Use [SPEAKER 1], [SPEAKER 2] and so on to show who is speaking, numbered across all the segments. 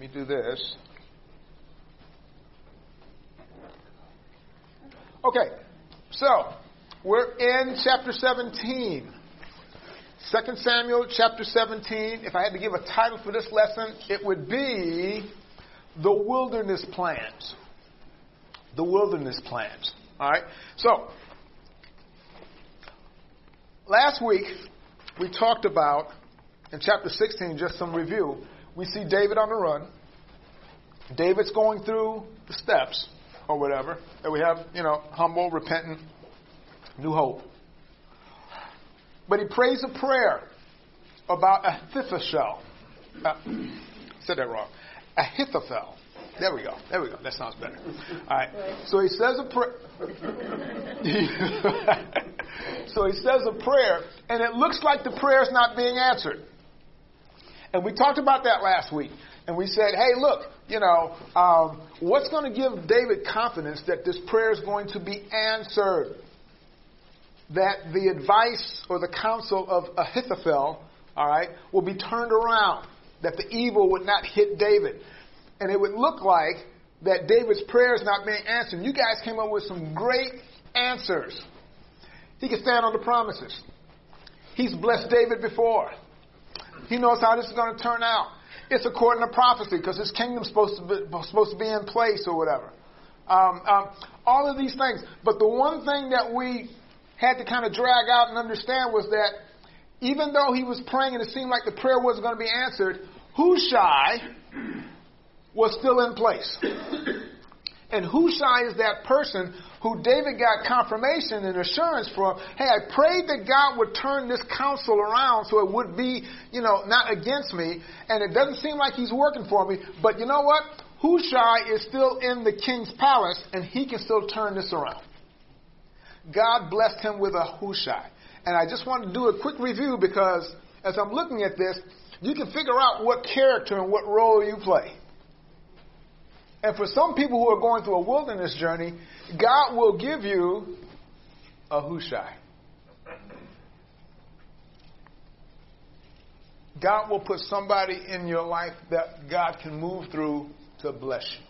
[SPEAKER 1] me do this. Okay, so we're in chapter 17. 2 Samuel chapter 17. If I had to give a title for this lesson, it would be The Wilderness Plans. The Wilderness Plans. All right, so last week we talked about, in chapter 16, just some review, we see David on the run. David's going through the steps, or whatever, that we have, humble, repentant, new hope. But he prays a prayer about Ahithophel. Said that wrong. Ahithophel. There we go. That sounds better. All right. So he says a prayer. So he says a prayer, and it looks like the prayer is not being answered. And we talked about that last week. And we said, hey, look, what's going to give David confidence that this prayer is going to be answered? That the advice or the counsel of Ahithophel, all right, will be turned around. That the evil would not hit David. And it would look like that David's prayer is not being answered. You guys came up with some great answers. He can stand on the promises. He's blessed David before. He knows how this is going to turn out. It's according to prophecy because his kingdom's supposed to be in place or whatever. All of these things. But the one thing that we had to kind of drag out and understand was that even though he was praying and it seemed like the prayer wasn't going to be answered, Hushai was still in place. And Hushai is that person who David got confirmation and assurance from. Hey, I prayed that God would turn this counsel around so it would be, not against me. And it doesn't seem like he's working for me. But you know what? Hushai is still in the king's palace and he can still turn this around. God blessed him with a Hushai. And I just wanted to do a quick review because as I'm looking at this, you can figure out what character and what role you play. And for some people who are going through a wilderness journey, God will give you a Hushai. God will put somebody in your life that God can move through to bless you.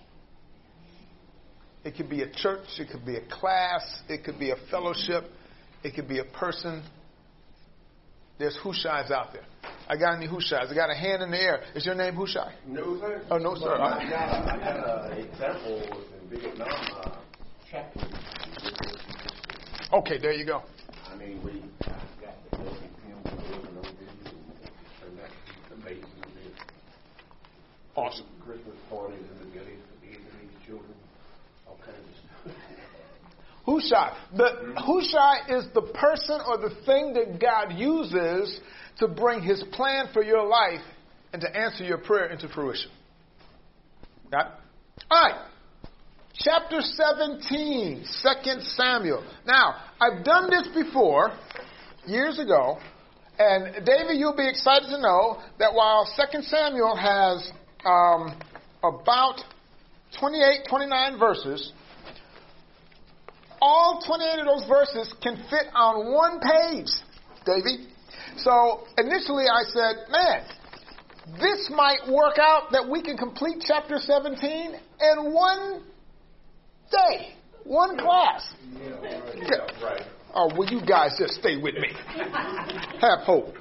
[SPEAKER 1] It could be a church, it could be a class, it could be a fellowship, it could be a person. There's Hushais out there. I got any Hushais? I got a hand in the air. Is your name Hushai?
[SPEAKER 2] No, sir.
[SPEAKER 1] Oh, no, sir.
[SPEAKER 2] I got an example in Vietnam. Chaplain.
[SPEAKER 1] Okay, there you go.
[SPEAKER 2] I mean, we got the building filmed and working on video, and that's amazing.
[SPEAKER 1] Awesome.
[SPEAKER 2] Christmas parties in the village for the children, all kinds of stuff.
[SPEAKER 1] Hushai. The Hushai is the person or the thing that God uses to bring his plan for your life and to answer your prayer into fruition. Got it? All right. Chapter 17, 2 Samuel. Now, I've done this before, years ago, and David, you'll be excited to know that while 2 Samuel has about 28, 29 verses, all 28 of those verses can fit on one page, Davey. So initially I said, man, this might work out that we can complete chapter 17 in one day, one class.
[SPEAKER 2] Yeah, right.
[SPEAKER 1] Oh, will you guys just stay with me? Have hope.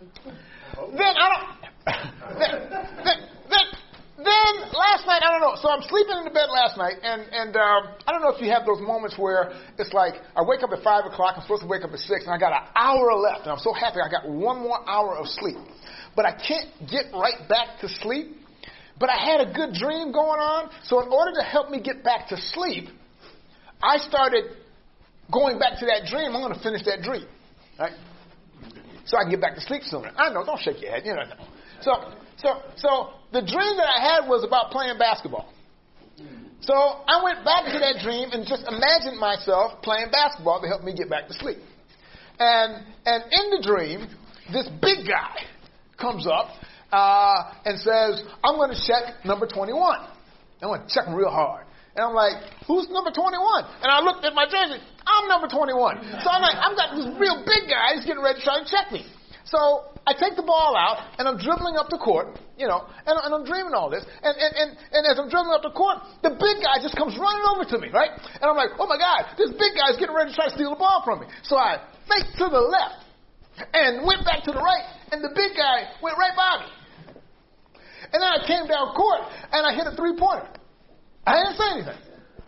[SPEAKER 1] Then last night, I don't know. So I'm sleeping in the bed last night, and I don't know if you have those moments where it's like I wake up at 5 o'clock. I'm supposed to wake up at 6, and I got an hour left, and I'm so happy I got one more hour of sleep. But I can't get right back to sleep. But I had a good dream going on, so in order to help me get back to sleep, I started going back to that dream. I'm going to finish that dream, right? So I can get back to sleep sooner. I know. Don't shake your head. You know. So the dream that I had was about playing basketball. So I went back to that dream and just imagined myself playing basketball to help me get back to sleep. And in the dream, this big guy comes up and says, I'm going to check number 21. I'm going to check him real hard. And I'm like, who's number 21? And I looked at my jersey. I'm number 21. So I'm like, I've got this real big guy. He's getting ready to try to check me. So I take the ball out, and I'm dribbling up the court, and I'm dreaming all this. And as I'm dribbling up the court, the big guy just comes running over to me, right? And I'm like, oh, my God, this big guy's getting ready to try to steal the ball from me. So I faked to the left and went back to the right, and the big guy went right by me. And then I came down court, and I hit a three-pointer. I didn't say anything.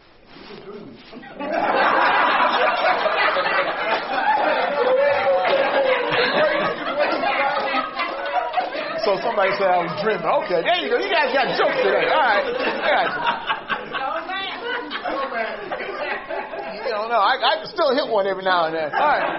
[SPEAKER 1] So somebody said I was dreaming. Okay, there you go. You guys got jokes today. All right. You don't know. I can still hit one every now and then. All right.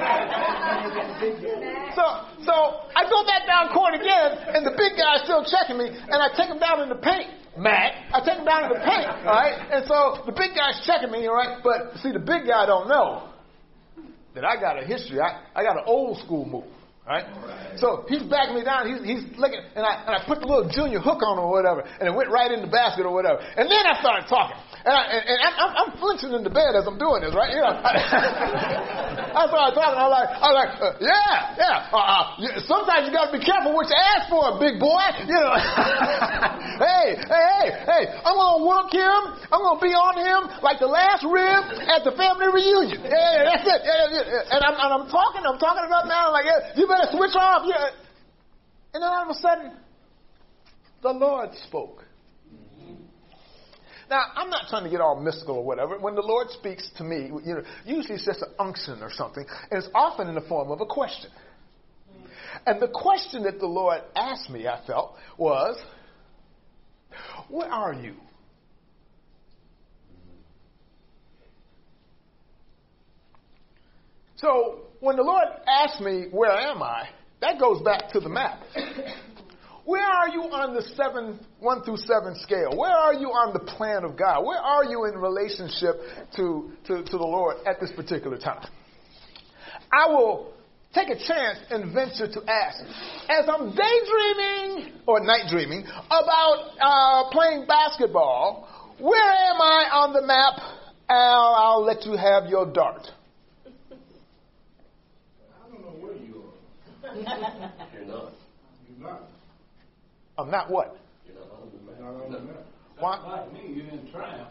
[SPEAKER 1] So I go back down court again, and the big guy's still checking me, and I take him down in the paint. Matt, I take him down in the paint, all right? And so the big guy's checking me, all right? But see, the big guy don't know that I got a history. I got an old school move. Right? So he's backing me down. He's looking, and I put the little junior hook on him or whatever, and it went right in the basket or whatever. And then I started talking, and I'm flinching in the bed as I'm doing this, right? I started talking. I was like, yeah. Sometimes you got to be careful what you ask for, big boy. Hey, I'm gonna work him. I'm gonna be on him like the last rib at the family reunion. Yeah, that's it. Yeah. And I'm talking about now. I'm like, you better switch off. Yeah. And then all of a sudden, the Lord spoke. Now, I'm not trying to get all mystical or whatever. When the Lord speaks to me, usually it's just an unction or something, and it's often in the form of a question. And the question that the Lord asked me, I felt, was, where are you? So when the Lord asked me, where am I, that goes back to the map. Where are you on the 1 through 7 scale? Where are you on the plan of God? Where are you in relationship to the Lord at this particular time? I will take a chance and venture to ask, as I'm daydreaming or night dreaming about playing basketball, where am I on the map? Al, I'll let you have your dart.
[SPEAKER 2] You're not.
[SPEAKER 3] You're not.
[SPEAKER 1] I'm not what?
[SPEAKER 2] You're not on the map.
[SPEAKER 3] Not on the map.
[SPEAKER 1] Why?
[SPEAKER 3] Like me, you didn't triumph.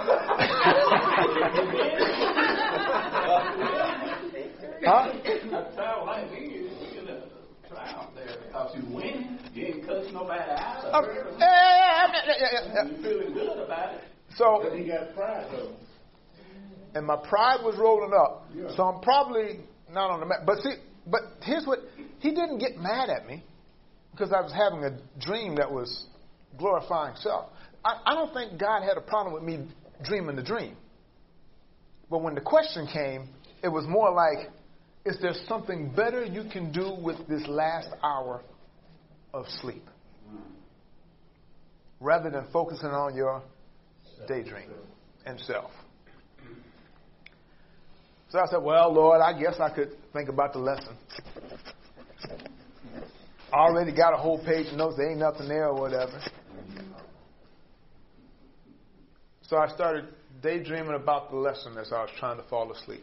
[SPEAKER 1] Huh?
[SPEAKER 3] That sound like me, you didn't triumph there because you win. You ain't cussing nobody out.
[SPEAKER 1] Yeah.
[SPEAKER 3] You feeling good about it.
[SPEAKER 1] So,
[SPEAKER 3] But he got pride though.
[SPEAKER 1] and my pride was rolling up.
[SPEAKER 3] Yeah.
[SPEAKER 1] So I'm probably not on the map. But here's what, he didn't get mad at me because I was having a dream that was glorifying self. I don't think God had a problem with me dreaming the dream. But when the question came, it was more like, is there something better you can do with this last hour of sleep? Rather than focusing on your daydream and self. So I said, well, Lord, I guess I could think about the lesson. I already got a whole page of notes. There ain't nothing there or whatever. So I started daydreaming about the lesson as I was trying to fall asleep.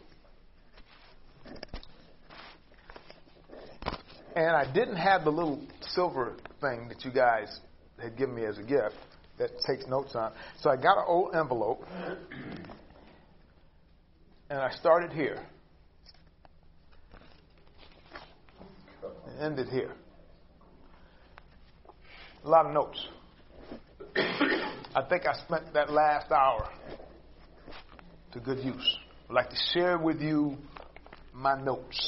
[SPEAKER 1] And I didn't have the little silver thing that you guys had given me as a gift that takes notes on. So I got an old envelope. And I started here. And ended here. A lot of notes. I think I spent that last hour to good use. I'd like to share with you my notes.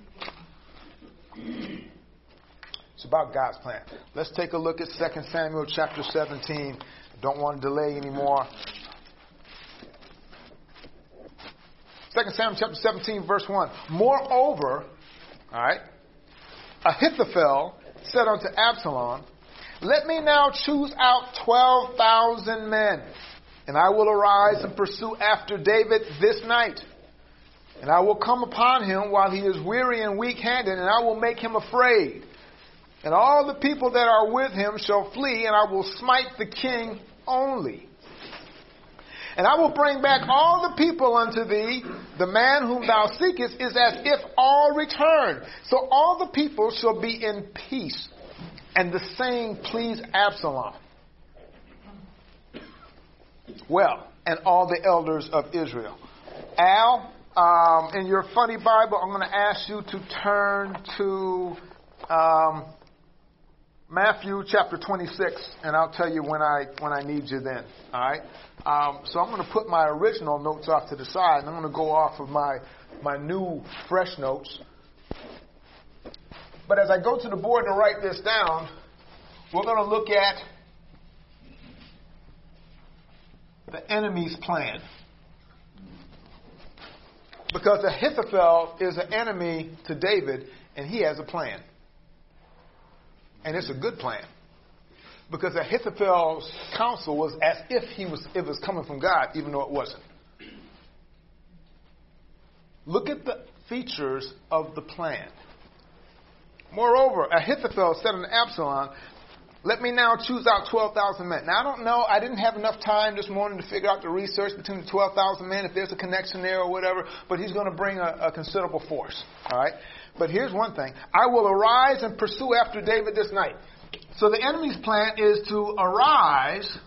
[SPEAKER 1] It's about God's plan. Let's take a look at 2 Samuel chapter 17. Don't want to delay anymore. 2 Samuel chapter 17, verse 1. Moreover, all right, Ahithophel said unto Absalom, let me now choose out 12,000 men, and I will arise and pursue after David this night. And I will come upon him while he is weary and weak-handed, and I will make him afraid. And all the people that are with him shall flee, and I will smite the king only. And I will bring back all the people unto thee. The man whom thou seekest is as if all return. So all the people shall be in peace. And the saying pleased Absalom. Well, and all the elders of Israel. Al, in your funny Bible, I'm going to ask you to turn to Matthew chapter 26, and I'll tell you when I need you then. All right. So I'm going to put my original notes off to the side, and I'm going to go off of my new fresh notes. But as I go to the board to write this down, we're going to look at the enemy's plan. Because Ahithophel is an enemy to David, and he has a plan. And it's a good plan. Because Ahithophel's counsel was as if it was coming from God, even though it wasn't. Look at the features of the plan. Moreover, Ahithophel said unto Absalom, let me now choose out 12,000 men. Now, I don't know. I didn't have enough time this morning to figure out the research between the 12,000 men, if there's a connection there or whatever. But he's going to bring a considerable force. All right? But here's one thing. I will arise and pursue after David this night. So the enemy's plan is to arise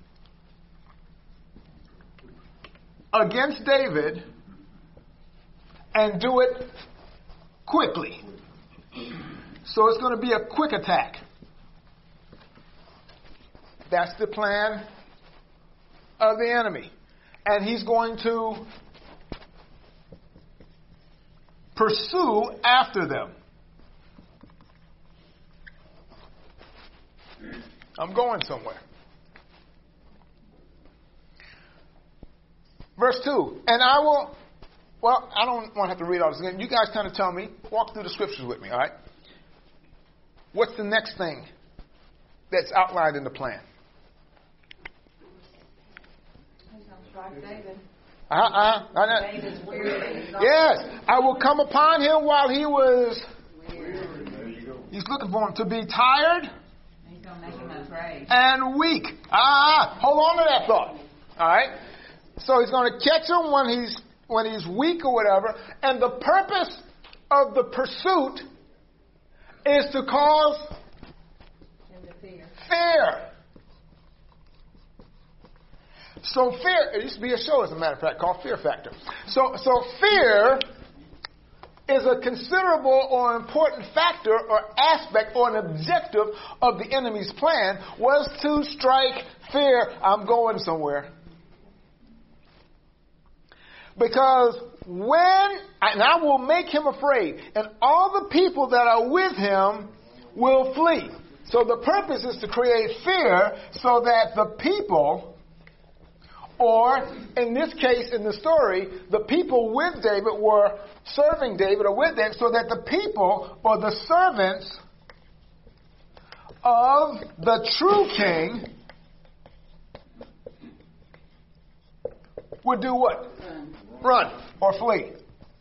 [SPEAKER 1] against David and do it quickly. So it's going to be a quick attack. That's the plan of the enemy. And he's going to pursue after them. I'm going somewhere. Verse 2. And I will, I don't want to have to read all this again. You guys kind of tell me, walk through the scriptures with me, all right? What's the next thing that's outlined in the plan?
[SPEAKER 4] David.
[SPEAKER 1] David's weary. Yes, I will come upon him while he was. He's looking for him to be tired.
[SPEAKER 4] He's going to make him afraid.
[SPEAKER 1] And weak. Hold on to that thought. All right. So he's going to catch him when he's weak or whatever. And the purpose of the pursuit is to cause
[SPEAKER 4] him to
[SPEAKER 1] fear. So fear, it used to be a show, as a matter of fact, called Fear Factor. So fear is a considerable or important factor or aspect or an objective of the enemy's plan was to strike fear. I'm going somewhere. Because and I will make him afraid, and all the people that are with him will flee. So the purpose is to create fear so that the people, or in this case, in the story, the people with David were serving David or with David, so that the people or the servants of the true king would do what? Run or flee.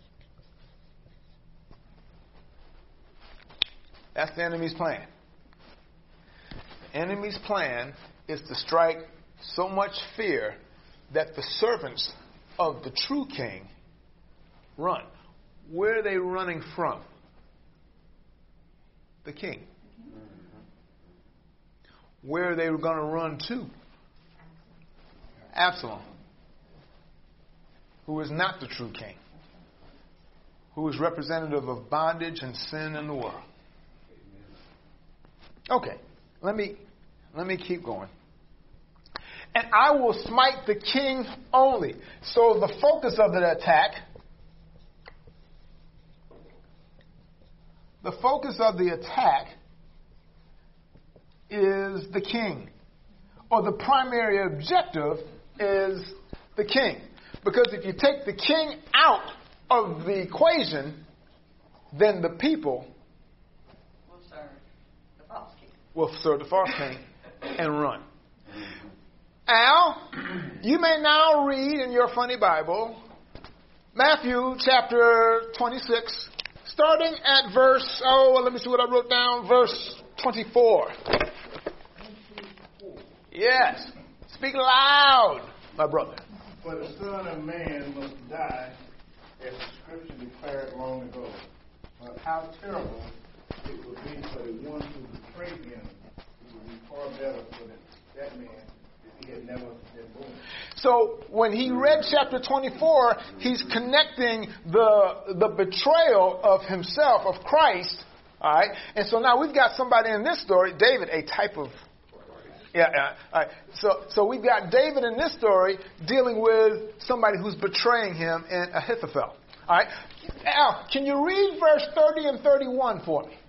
[SPEAKER 1] That's the enemy's plan. The enemy's plan is to strike so much fear that the servants of the true king run. Where are they running from? The king. Where are they going to run to? Absalom, who is not the true king, who is representative of bondage and sin in the world. Okay, let me keep going. And I will smite the king only. So the focus of the attack, is the king. Or the primary objective is the king. Because if you take the king out of the equation, then the people will serve the false king and run. Al, you may now read in your funny Bible Matthew chapter 26, starting at verse, let me see what I wrote down, verse 24. Yes. Speak loud, my brother.
[SPEAKER 5] For the Son of Man must die, as the Scripture declared long ago. But how terrible it would be for the one who betrayed him. It would be far better for that man if he had never been born.
[SPEAKER 1] So when he read chapter 24, he's connecting the betrayal of himself, of Christ. All right. And so now we've got somebody in this story, David, a type of. All right. So we've got David in this story dealing with somebody who's betraying him in Ahithophel. All right. Al, can you read verse 30 and 31 for me?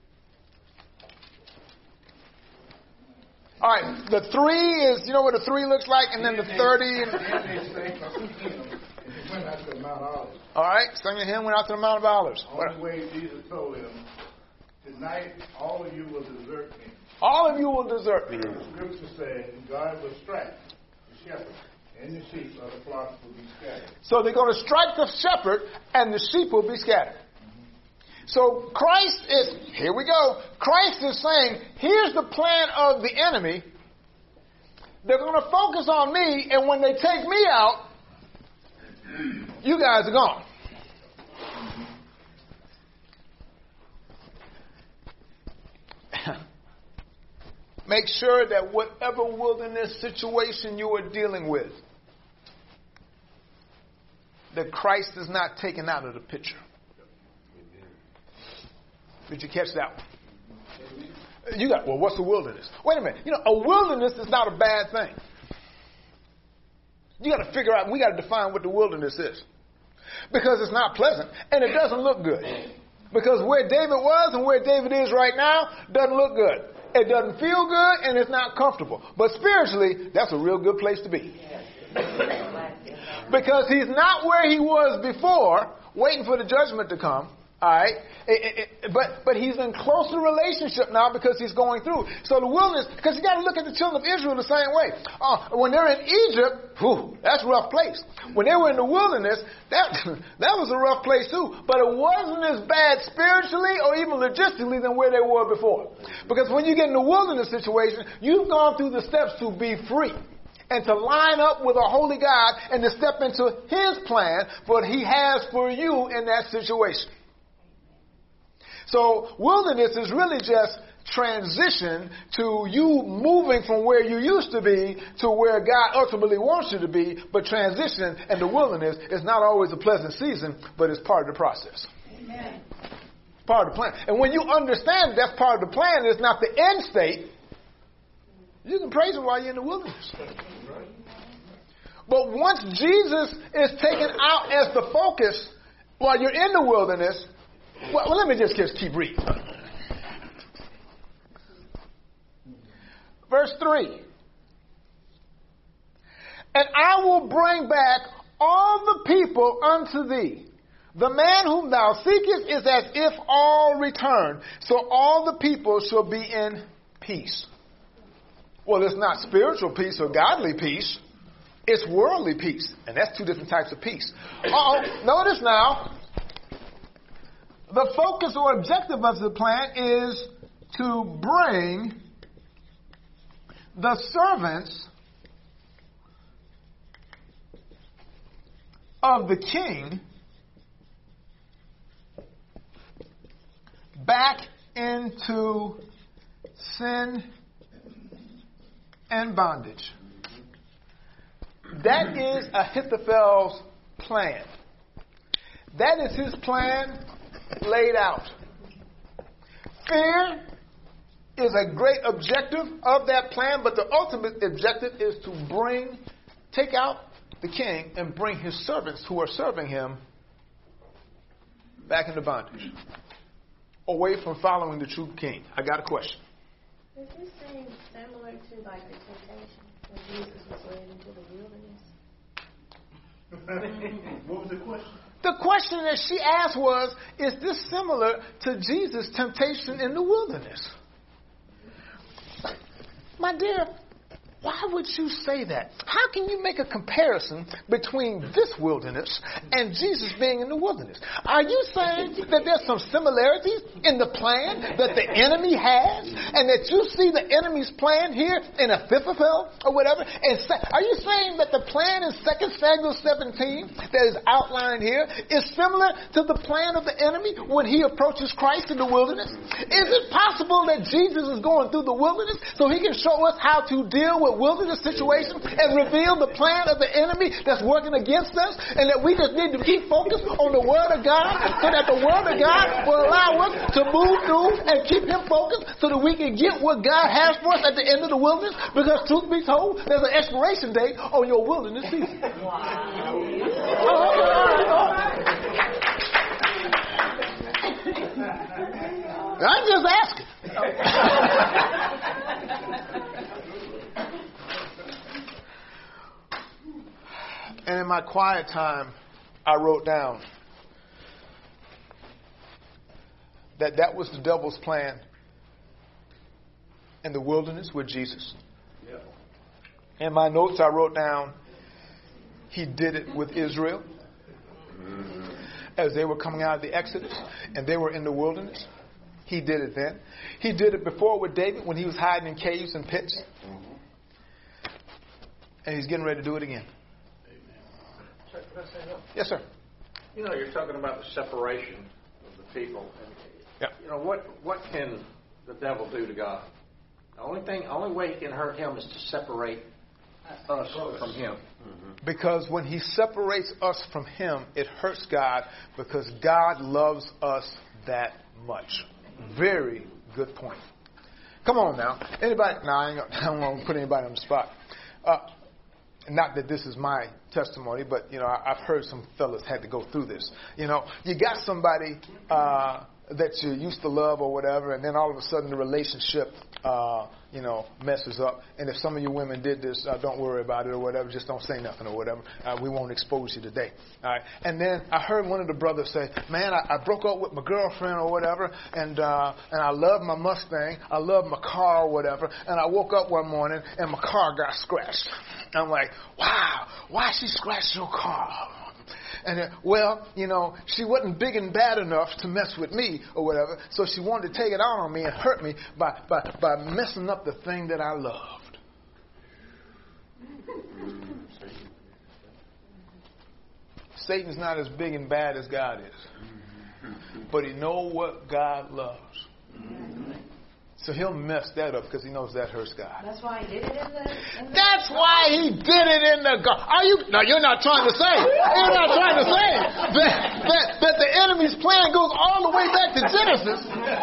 [SPEAKER 1] All right. The 3 is, you know what a 3 looks like, and then the 30.
[SPEAKER 5] Then they sang a hymn, and he went out to Mount Olives.
[SPEAKER 1] All right. Sang a hymn, went out to the Mount of Olives.
[SPEAKER 5] On the way, Jesus told him, "Tonight, all of you will desert me."
[SPEAKER 1] All of you will desert me.
[SPEAKER 5] The Scripture says, God will strike the shepherd, and the sheep of the flock will be scattered.
[SPEAKER 1] So they're going to strike the shepherd, and the sheep will be scattered. So Christ is, here we go. Christ is saying, here's the plan of the enemy. They're going to focus on me, and when they take me out, you guys are gone. Make sure that whatever wilderness situation you are dealing with, that Christ is not taken out of the picture. Did you catch that one? You got, well, what's a wilderness? Wait a minute. You know, a wilderness is not a bad thing. You got to figure out, we got to define what the wilderness is. Because it's not pleasant and it doesn't look good. Because where David was and where David is right now doesn't look good. It doesn't feel good and it's not comfortable. But spiritually, that's a real good place to be. Because he's not where he was before, waiting for the judgment to come. All right, but he's in closer relationship now because he's going through. So the wilderness, because you got to look at the children of Israel the same way. When they're in Egypt, that's a rough place. When they were in the wilderness, that was a rough place too. But it wasn't as bad spiritually or even logistically than where they were before. Because when you get in the wilderness situation, you've gone through the steps to be free. And to line up with a holy God and to step into his plan for what he has for you in that situation. So wilderness is really just transition to you moving from where you used to be to where God ultimately wants you to be. But transition and the wilderness is not always a pleasant season, but it's part of the process.
[SPEAKER 4] Amen.
[SPEAKER 1] Part of the plan. And when you understand that's part of the plan, it's not the end state, you can praise him while you're in the wilderness. But once Jesus is taken out as the focus while you're in the wilderness, well, let me just keep reading. Verse 3. And I will bring back all the people unto thee. The man whom thou seekest is as if all return. So all the people shall be in peace. Well, it's not spiritual peace or godly peace. It's worldly peace. And that's two different types of peace. Notice now. The focus or objective of the plan is to bring the servants of the king back into sin and bondage. That is Ahithophel's plan. That is his plan laid out. Fear is a great objective of that plan, but the ultimate objective is to take out the king and bring his servants who are serving him back into bondage, away from following the true king. I got a question.
[SPEAKER 6] Does this seem similar to like the temptation when Jesus was led into the wilderness?
[SPEAKER 5] What was the question?
[SPEAKER 1] The question that she asked was, is this similar to Jesus' temptation in the wilderness? My dear, Why would you say that? How can you make a comparison between this wilderness and Jesus being in the wilderness? Are you saying that there's some similarities in the plan that the enemy has, and that you see the enemy's plan here in Ahithophel or whatever? And are you saying that the plan in 2 Samuel 17 that is outlined here is similar to the plan of the enemy when he approaches Christ in the wilderness? Is it possible that Jesus is going through the wilderness so he can show us how to deal with wilderness situations and reveal the plan of the enemy that's working against us, and that we just need to keep focused on the Word of God so that the Word of God will allow us to move through and keep him focused so that we can get what God has for us at the end of the wilderness? Because truth be told, there's an expiration date on your wilderness season. I'm just asking. And in my quiet time, I wrote down that was the devil's plan in the wilderness with Jesus. In my notes, I wrote down he did it with Israel as they were coming out of the Exodus and they were in the wilderness. He did it then. He did it before with David when he was hiding in caves and pits. And he's getting ready to do it again.
[SPEAKER 2] Sir, can I say something?
[SPEAKER 1] Yes, sir.
[SPEAKER 2] You know, you're talking about the separation of the people. And,
[SPEAKER 1] Yeah.
[SPEAKER 2] you know, what can the devil do to God? The only way he can hurt him is to separate us from him.
[SPEAKER 1] Because when he separates us from him, it hurts God because God loves us that much. Very good point. Come on now. Anybody? No, I don't want to put anybody on the spot. Not that this is my testimony, but, you know, I've heard some fellas had to go through this. You know, you got somebody that you used to love or whatever, and then all of a sudden the relationship, you know, messes up. And if some of you women did this, don't worry about it or whatever. Just don't say nothing or whatever. We won't expose you today. All right. And then I heard one of the brothers say, man, I broke up with my girlfriend or whatever, and I love my Mustang. I love my car or whatever. And I woke up one morning and my car got scratched. I'm like, wow, why she scratched your car? And well, you know, she wasn't big and bad enough to mess with me or whatever, so she wanted to take it out on me and hurt me by messing up the thing that I loved. Satan's not as big and bad as God is, but he knows what God loves. So he'll mess that up because he knows that hurts God.
[SPEAKER 4] That's why he did it in the
[SPEAKER 1] That's why he did it in the garden. Are you? No, you're not trying to say. You're not trying to say that the enemy's plan goes all the way back to Genesis.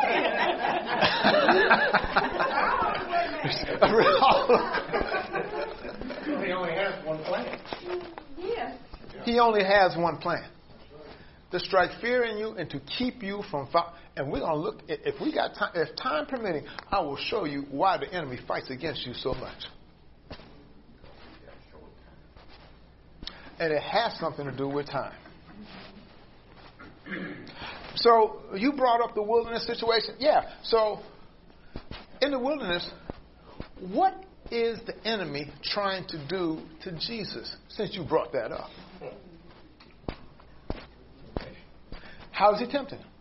[SPEAKER 2] He only has one plan.
[SPEAKER 6] Yeah.
[SPEAKER 1] He only has one plan: to strike fear in you and to keep you from. And we're going to look, if we got time, if time permitting, I will show you why the enemy fights against you so much. And it has something to do with time. So you brought up the wilderness situation. Yeah. So in the wilderness, what is the enemy trying to do to Jesus, since you brought that up? How is he tempting him?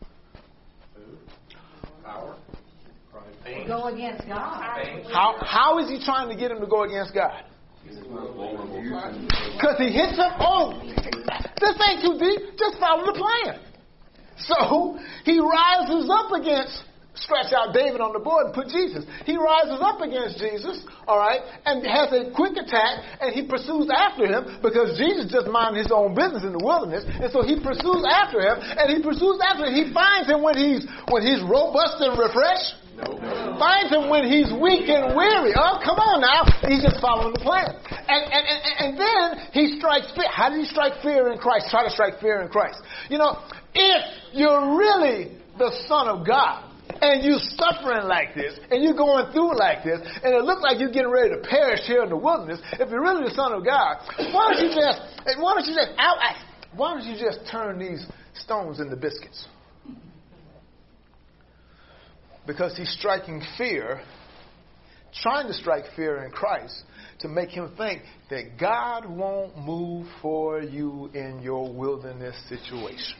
[SPEAKER 2] Power.
[SPEAKER 4] go against God.
[SPEAKER 1] How is he trying to get him to go against God? Because he hits him. Oh, this ain't too deep. Just follow the plan. So he rises up against, stretch out David on the board and put Jesus. He rises up against Jesus, all right, and has a quick attack, and he pursues after him because Jesus just minded his own business in the wilderness, and so he pursues after him, and he pursues after him. He finds him when he's robust and refreshed. Finds him when he's weak and weary. Oh, come on now. He's just following the plan. And then he strikes fear. How did he strike fear in Christ? Try to strike fear in Christ. You know, if you're really the Son of God, and you're suffering like this, and you're going through like this, and it looks like you're getting ready to perish here in the wilderness, if you're really the Son of God, why don't you just turn these stones into biscuits? Because he's striking fear, trying to strike fear in Christ to make him think that God won't move for you in your wilderness situation.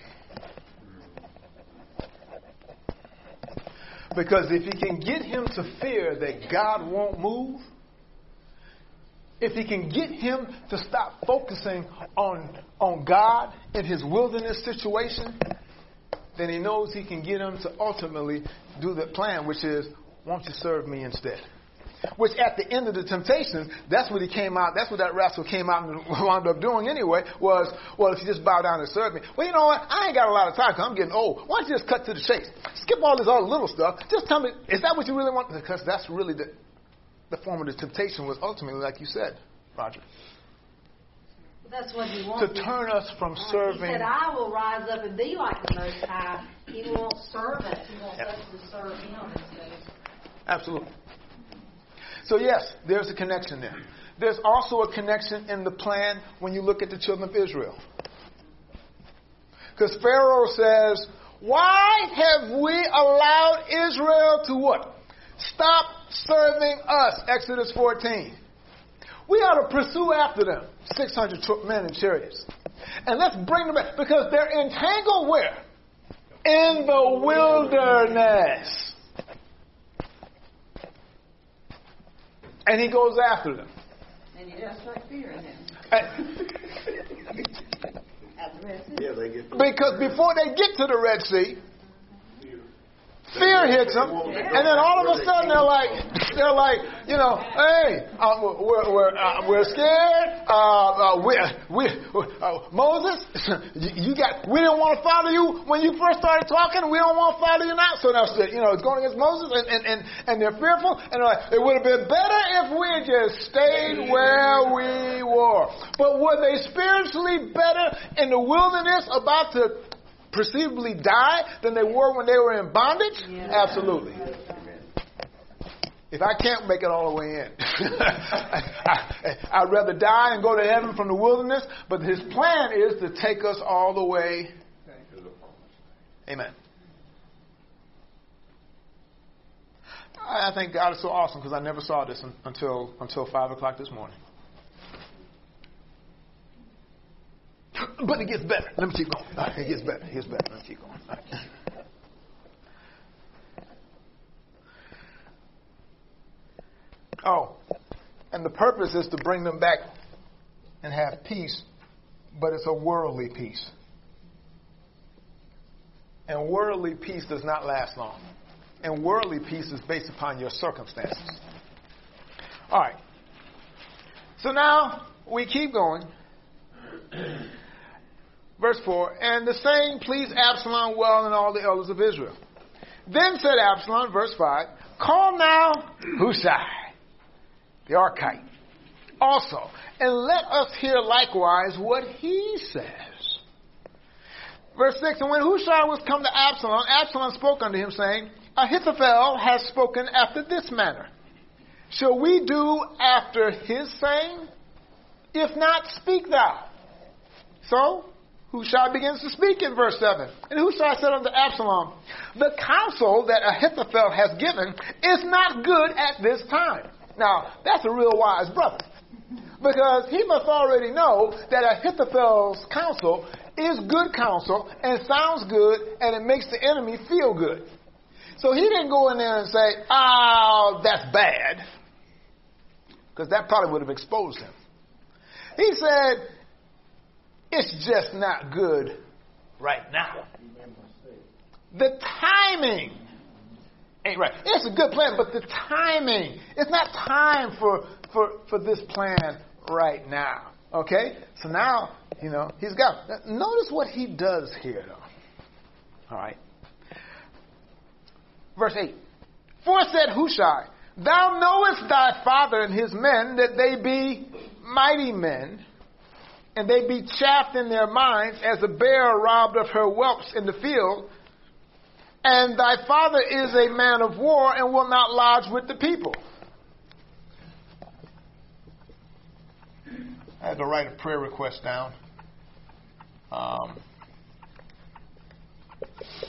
[SPEAKER 1] Because if he can get him to fear that God won't move, if he can get him to stop focusing on God in his wilderness situation, then he knows he can get him to ultimately do the plan, which is, won't you serve me instead? Which at the end of the temptations, that's what he came out, that's what that rascal came out and wound up doing anyway, was, well, if you just bow down and serve me. Well, you know what? I ain't got a lot of time because I'm getting old. Why don't you just cut to the chase? Skip all this other little stuff. Just tell me, is that what you really want? Because that's really the form of the temptation was ultimately, like you said, Roger.
[SPEAKER 4] That's what he wants.
[SPEAKER 1] To turn us from serving.
[SPEAKER 4] He said, I will rise up and be like the Most High. He won't serve us. He wants us to serve him instead.
[SPEAKER 1] Absolutely. So yes, there's a connection there. There's also a connection in the plan when you look at the children of Israel. Because Pharaoh says, why have we allowed Israel to what? Stop serving us, Exodus 14. We ought to pursue after them, 600 men in chariots. And let's bring them back, because they're entangled where? In the wilderness. And he goes after them.
[SPEAKER 4] And he just strike fear in them.
[SPEAKER 1] Because before they get to the Red Sea, fear hits them, and then all of a sudden they're like, you know, hey, we're scared. Moses, we didn't want to follow you when you first started talking. We don't want to follow you now. So now, you know, it's going against Moses, and they're fearful, and they're like, it would have been better if we had just stayed where we were. But were they spiritually better in the wilderness about to perceivably die than they were when they were in bondage? Yeah. Absolutely. If I can't make it all the way in, I'd rather die and go to heaven from the wilderness, but his plan is to take us all the way. Amen. I think God is so awesome because I never saw this until 5 o'clock this morning. But it gets better. Let me keep going. It gets better. It gets better. Let me keep going. Oh, and the purpose is to bring them back and have peace, but it's a worldly peace. And worldly peace does not last long. And worldly peace is based upon your circumstances. All right. So now we keep going. Verse 4, and the saying pleased Absalom well and all the elders of Israel. Then said Absalom, verse 5, call now Hushai, the Archite, also, and let us hear likewise what he says. Verse 6, and when Hushai was come to Absalom, Absalom spoke unto him, saying, Ahithophel has spoken after this manner. Shall we do after his saying? If not, speak thou. So Hushai begins to speak in verse 7. And Hushai said unto Absalom, the counsel that Ahithophel has given is not good at this time. Now, that's a real wise brother. Because he must already know that Ahithophel's counsel is good counsel and sounds good and it makes the enemy feel good. So he didn't go in there and say, oh, that's bad. Because that probably would have exposed him. He said, it's just not good right now. The timing ain't right. It's a good plan, but the timing, it's not time for this plan right now. Okay? So now, you know, he's got, notice what he does here, though. All right. Verse 8. For said Hushai, thou knowest thy father and his men that they be mighty men, and they be chaffed in their minds as a bear robbed of her whelps in the field. And thy father is a man of war and will not lodge with the people. I had to write a prayer request down.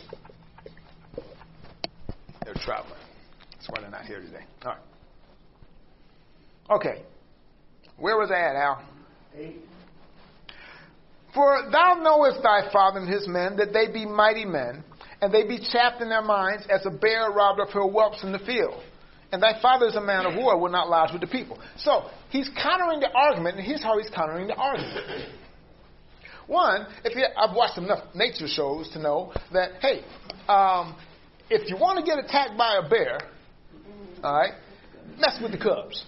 [SPEAKER 1] They're traveling. That's why they're not here today. All right. Okay. Where was I at, Al?
[SPEAKER 5] 8.
[SPEAKER 1] For thou knowest thy father and his men, that they be mighty men, and they be chaffed in their minds as a bear robbed of her whelps in the field. And thy father is a man of war, will not lodge with the people. So, he's countering the argument, and here's how he's countering the argument. One, I've watched enough nature shows to know that, hey, if you want to get attacked by a bear, all right, mess with the cubs.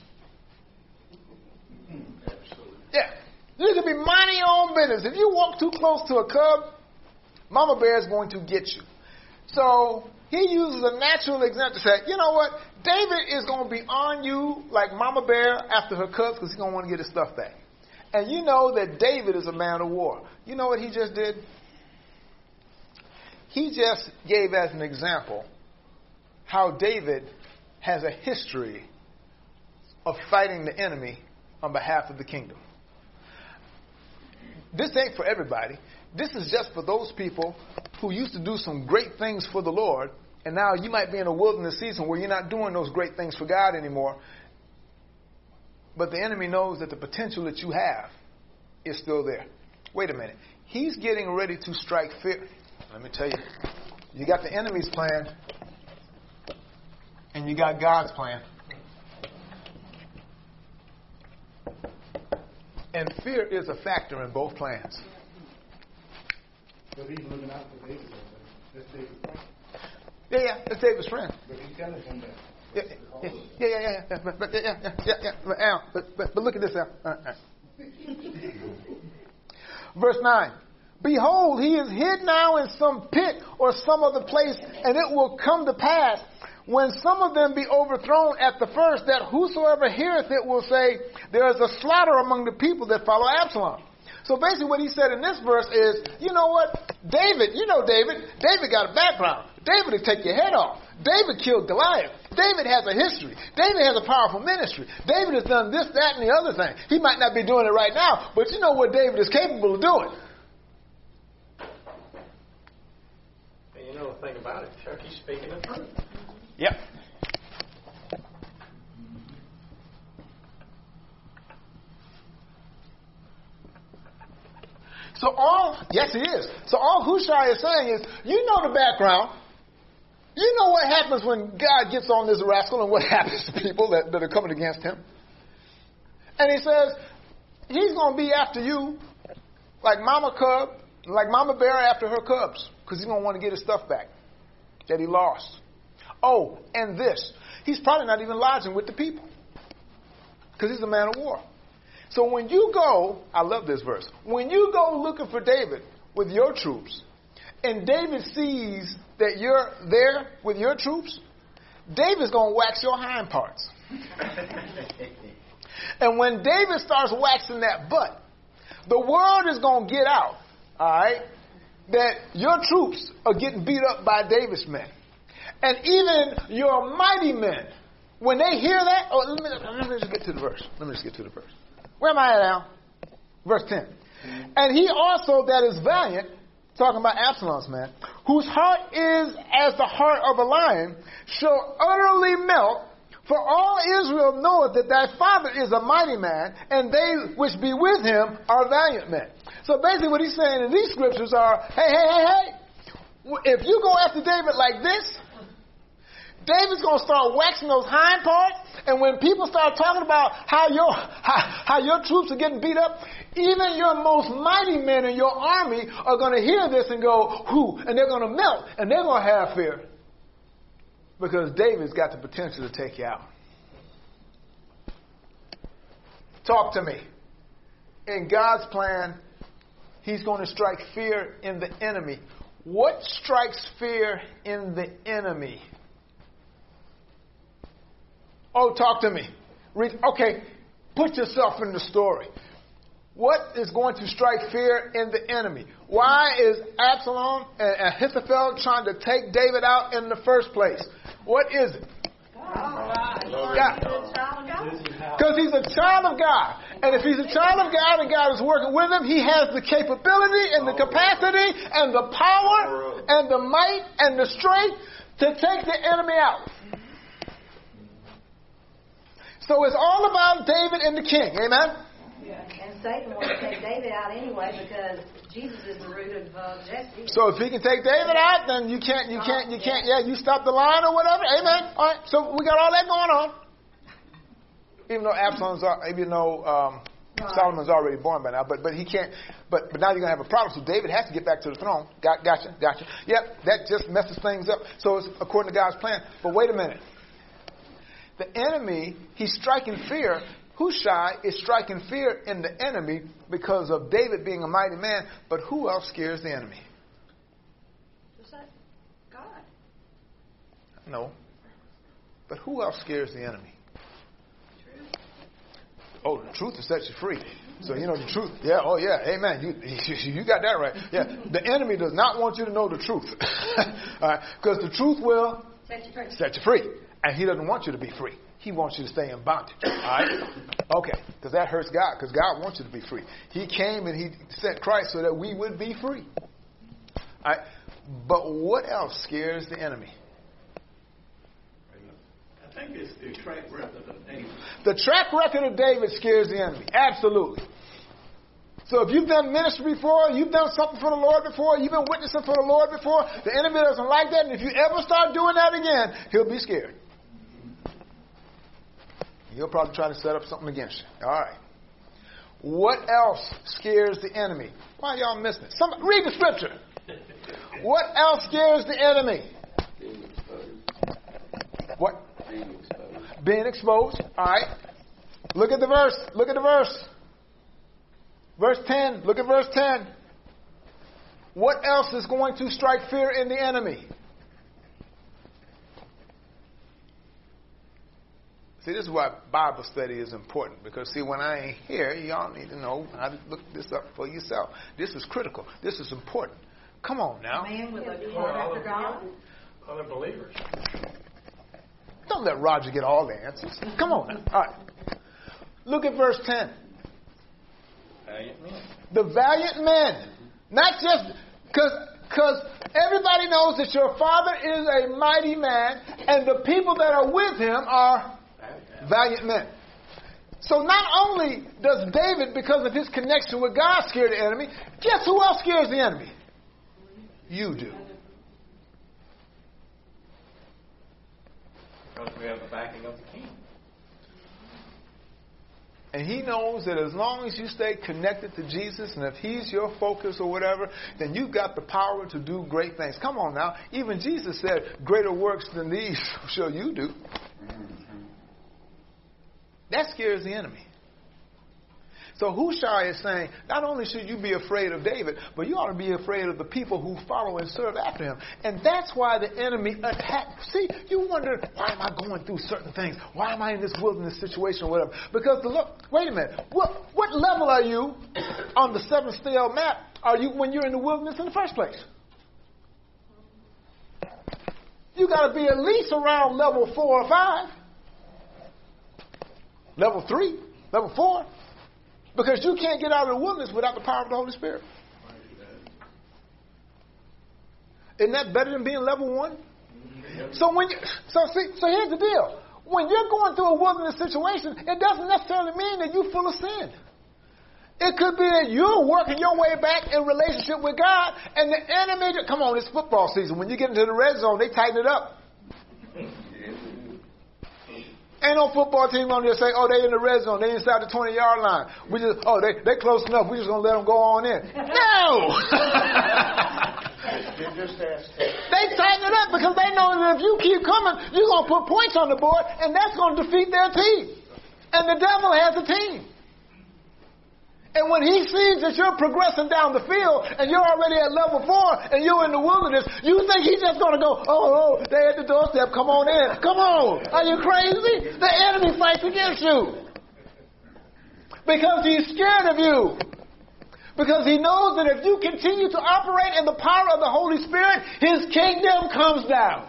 [SPEAKER 1] Yeah. You can be minding your own business. If you walk too close to a cub, Mama Bear is going to get you. So he uses a natural example to say, you know what? David is going to be on you like Mama Bear after her cubs because he's going to want to get his stuff back. And you know that David is a man of war. You know what he just did? He just gave as an example how David has a history of fighting the enemy on behalf of the kingdom. This ain't for everybody. This is just for those people who used to do some great things for the Lord, and now you might be in a wilderness season where you're not doing those great things for God anymore, but the enemy knows that the potential that you have is still there. Wait a minute. He's getting ready to strike fear. Let me tell you. You got the enemy's plan, and you got God's plan. And fear is a factor in both plans.
[SPEAKER 5] But he's looking out for David. That's David's friend.
[SPEAKER 1] Yeah, that's David's friend.
[SPEAKER 5] But he's telling him that.
[SPEAKER 1] But look at this, Al. All right. Verse 9. Behold, he is hid now in some pit or some other place, and it will come to pass, when some of them be overthrown at the first, that whosoever heareth it will say, there is a slaughter among the people that follow Absalom. So basically what he said in this verse is, you know what? David got a background. David will take your head off. David killed Goliath. David has a history. David has a powerful ministry. David has done this, that, and the other thing. He might not be doing it right now, but you know what David is capable of doing.
[SPEAKER 2] And you know the thing about it, Chuck, he's speaking the truth.
[SPEAKER 1] Yep. Yes, he is. So all Hushai is saying is, you know the background. You know what happens when God gets on this rascal and what happens to people that are coming against him. And he says, he's going to be after you like Mama Bear after her cubs, because he's going to want to get his stuff back that he lost. Oh, and this. He's probably not even lodging with the people because he's a man of war. So when you go, I love this verse, when you go looking for David with your troops, and David sees that you're there with your troops, David's going to wax your hind parts. And when David starts waxing that butt, the word is going to get out, all right, that your troops are getting beat up by David's men. And even your mighty men, when they hear that, let me just get to the verse. Where am I at now? Verse 10. And he also that is valiant, talking about Absalom's man, whose heart is as the heart of a lion, shall utterly melt, for all Israel knoweth that thy father is a mighty man, and they which be with him are valiant men. So basically what he's saying in these scriptures are, hey, if you go after David like this, David's going to start waxing those hind parts, and when people start talking about how your troops are getting beat up, even your most mighty men in your army are going to hear this and go, whoo, and they're going to melt, and they're going to have fear. Because David's got the potential to take you out. Talk to me. In God's plan, he's going to strike fear in the enemy. What strikes fear in the enemy? Oh, talk to me. Okay, put yourself in the story. What is going to strike fear in the enemy? Why is Absalom and Ahithophel trying to take David out in the first place? What is it? God. Because he's a child of God. And if he's a child of God and God is working with him, he has the capability and the capacity and the power and the might and the strength to take the enemy out. So it's all about David and the king. Amen?
[SPEAKER 4] And Satan wants to take David out anyway because Jesus is the root of Jesse.
[SPEAKER 1] So if he can take David out, then you can't, you stop the line or whatever. Amen? All right, so we got all that going on. Even though Solomon's already born by now, but he can't, but now you're going to have a problem. So David has to get back to the throne. Gotcha. Yep, that just messes things up. So it's according to God's plan. But wait a minute. The enemy, he's striking fear. Hushai is striking fear in the enemy because of David being a mighty man. But who else scares the enemy?
[SPEAKER 4] Who's that? God.
[SPEAKER 1] No. But who else scares the enemy? Oh, the truth will set you free. So, you know the truth. Yeah, oh yeah, amen. You got that right. Yeah, the enemy does not want you to know the truth. All right, because the truth will set you free. And he doesn't want you to be free. He wants you to stay in bondage. All right? Okay, because that hurts God, because God wants you to be free. He came and he sent Christ so that we would be free. All right, but what else scares the enemy?
[SPEAKER 3] I think it's the track record of David.
[SPEAKER 1] The track record of David scares the enemy. Absolutely. So if you've done ministry before, you've done something for the Lord before, you've been witnessing for the Lord before, the enemy doesn't like that. And if you ever start doing that again, he'll be scared. He'll probably try to set up something against you. All right. What else scares the enemy? Why are y'all missing it? Read the scripture. What else scares the enemy?
[SPEAKER 7] Being exposed.
[SPEAKER 1] What?
[SPEAKER 7] Being exposed.
[SPEAKER 1] Being exposed. All right. Look at the verse. Look at the verse. Verse 10. Look at verse 10. What else is going to strike fear in the enemy? See, this is why Bible study is important. Because, see, when I ain't here, y'all need to know how to look this up for yourself. This is critical. This is important. Come on now.
[SPEAKER 4] Man with a heart after God.
[SPEAKER 2] Other believers.
[SPEAKER 1] Don't let Roger get all the answers. Come on now. All right. Look at verse 10.
[SPEAKER 2] Valiant men.
[SPEAKER 1] The valiant men. Not just because everybody knows that your father is a mighty man and the people that are with him are valiant men. So not only does David, because of his connection with God, scare the enemy, guess who else scares the enemy? You do.
[SPEAKER 2] Because we have the backing of the king.
[SPEAKER 1] And he knows that as long as you stay connected to Jesus, and if he's your focus or whatever, then you've got the power to do great things. Come on now. Even Jesus said, greater works than these shall you do. That scares the enemy. So Hushai is saying, not only should you be afraid of David, but you ought to be afraid of the people who follow and serve after him. And that's why the enemy attacks. See, you wonder, why am I going through certain things? Why am I in this wilderness situation or whatever? Because, wait a minute, what level are you on the 7-scale map are you when you're in the wilderness in the first place? You got to be at least around level 4 or 5. Level 3, level 4. Because you can't get out of the wilderness without the power of the Holy Spirit. Isn't that better than being level 1? So here's the deal. When you're going through a wilderness situation, it doesn't necessarily mean that you're full of sin. It could be that you're working your way back in relationship with God, and the enemy, come on, it's football season. When you get into the red zone, they tighten it up. Ain't no football team on there say, oh, they in the red zone. They inside the 20-yard line. We just, they close enough. We just going to let them go on in. No! They tighten it up because they know that if you keep coming, you're going to put points on the board, and that's going to defeat their team. And the devil has a team. And when he sees that you're progressing down the field and you're already at level 4 and you're in the wilderness, you think he's just going to go, oh, they're at the doorstep, come on in. Come on. Are you crazy? The enemy fights against you. Because he's scared of you. Because he knows that if you continue to operate in the power of the Holy Spirit, his kingdom comes down.